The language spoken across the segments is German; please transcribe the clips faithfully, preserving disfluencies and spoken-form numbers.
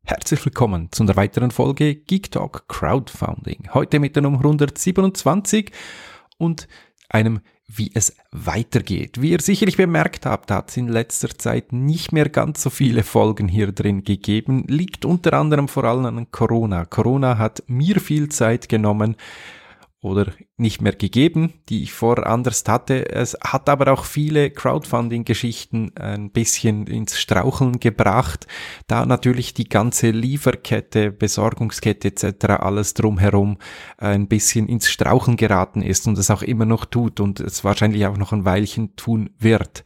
Herzlich willkommen zu einer weiteren Folge Geek Talk Crowdfunding. Heute mit der Nummer hundertsiebenundzwanzig und einem wie es weitergeht. Wie ihr sicherlich bemerkt habt, hat es in letzter Zeit nicht mehr ganz so viele Folgen hier drin gegeben. Liegt unter anderem vor allem an Corona. Corona hat mir viel Zeit genommen oder nicht mehr gegeben, die ich vorher anders hatte. Es hat aber auch viele Crowdfunding-Geschichten ein bisschen ins Straucheln gebracht, da natürlich die ganze Lieferkette, Besorgungskette et cetera alles drumherum ein bisschen ins Straucheln geraten ist und es auch immer noch tut und es wahrscheinlich auch noch ein Weilchen tun wird.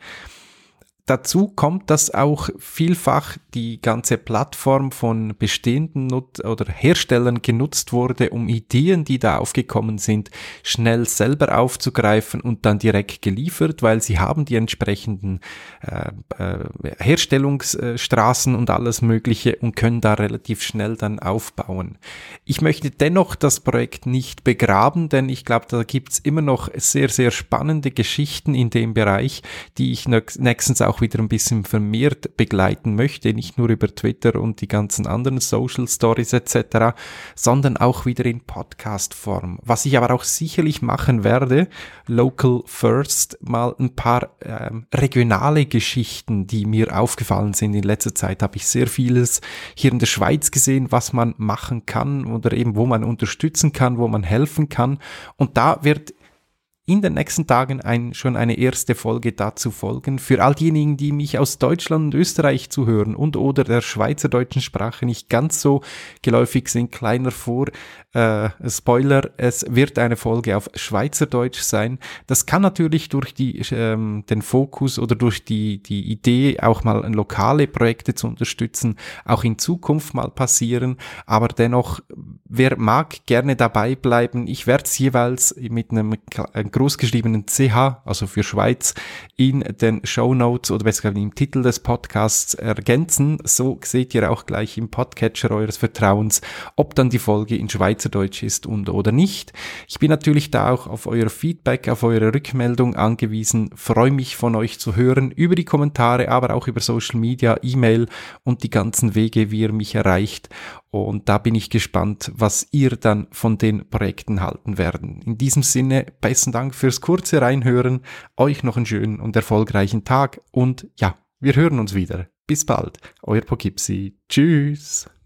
Dazu kommt, dass auch vielfach die ganze Plattform von bestehenden Nut- oder Herstellern genutzt wurde, um Ideen, die da aufgekommen sind, schnell selber aufzugreifen und dann direkt geliefert, weil sie haben die entsprechenden äh, äh, Herstellungsstraßen und alles Mögliche und können da relativ schnell dann aufbauen. Ich möchte dennoch das Projekt nicht begraben, denn ich glaube, da gibt's immer noch sehr, sehr spannende Geschichten in dem Bereich, die ich nächstens auch wieder ein bisschen vermehrt begleiten möchte, nicht nur über Twitter und die ganzen anderen Social Stories et cetera, sondern auch wieder in Podcast-Form. Was ich aber auch sicherlich machen werde, Local First, mal ein paar ähm, regionale Geschichten, die mir aufgefallen sind. In letzter Zeit habe ich sehr vieles hier in der Schweiz gesehen, was man machen kann oder eben wo man unterstützen kann, wo man helfen kann. Und da wird in den nächsten Tagen ein, schon eine erste Folge dazu folgen. Für all diejenigen, die mich aus Deutschland und Österreich zuhören und oder der schweizerdeutschen Sprache nicht ganz so geläufig sind, kleiner vor, äh, Spoiler, es wird eine Folge auf Schweizerdeutsch sein. Das kann natürlich durch die, ähm, den Fokus oder durch die, die Idee, auch mal lokale Projekte zu unterstützen, auch in Zukunft mal passieren. Aber dennoch, wer mag, gerne dabei bleiben. Ich werde es jeweils mit einem großgeschriebenen C H, also für Schweiz, in den Shownotes oder besser gesagt im Titel des Podcasts ergänzen. So seht ihr auch gleich im Podcatcher eures Vertrauens, ob dann die Folge in Schweizerdeutsch ist und oder nicht. Ich bin natürlich da auch auf euer Feedback, auf eure Rückmeldung angewiesen. Freue mich von euch zu hören über die Kommentare, aber auch über Social Media, E-Mail und die ganzen Wege, wie ihr mich erreicht. Und da bin ich gespannt, was ihr dann von den Projekten halten werden. In diesem Sinne, besten Dank fürs kurze Reinhören. Euch noch einen schönen und erfolgreichen Tag. Und ja, wir hören uns wieder. Bis bald. Euer Poughkeepsie. Tschüss.